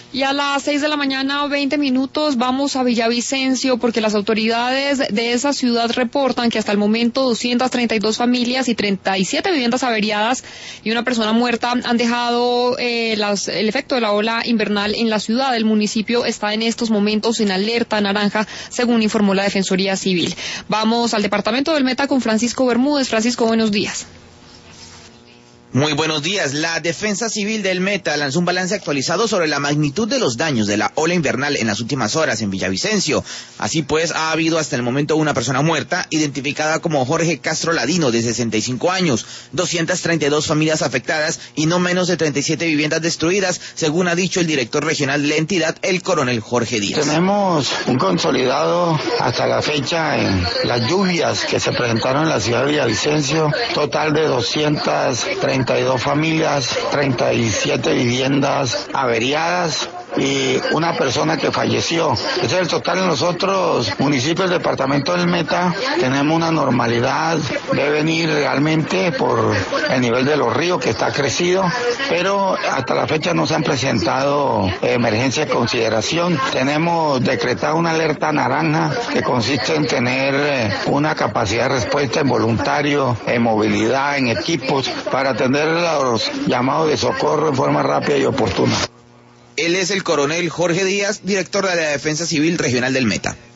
Y a las 6:20 vamos a Villavicencio porque las autoridades de esa ciudad reportan que hasta el momento 232 familias y 37 viviendas averiadas y una persona muerta han dejado el efecto de la ola invernal en la ciudad. El municipio está en estos momentos en alerta naranja, según informó la Defensoría Civil. Vamos al departamento del Meta con Francisco Bermúdez. Francisco, buenos días. Muy buenos días. La Defensa Civil del Meta lanzó un balance actualizado sobre la magnitud de los daños de la ola invernal en las últimas horas en Villavicencio. Así pues, ha habido hasta el momento una persona muerta, identificada como Jorge Castro Ladino, de 65 años, 232 familias afectadas y no menos de 37 viviendas destruidas, según ha dicho el director regional de la entidad, el coronel Jorge Díaz. Tenemos un consolidado hasta la fecha en las lluvias que se presentaron en la ciudad de Villavicencio, total de 232 familias, 37 viviendas averiadas y una persona que falleció. Ese es el total. En los otros municipios del departamento del Meta tenemos una normalidad, debe venir realmente por el nivel de los ríos que está crecido, pero hasta la fecha no se han presentado emergencias de consideración. Tenemos decretada una alerta naranja que consiste en tener una capacidad de respuesta en voluntario, en movilidad, en equipos, para atender los llamados de socorro en forma rápida y oportuna. Él es el coronel Jorge Díaz, director de la Defensa Civil Regional del Meta.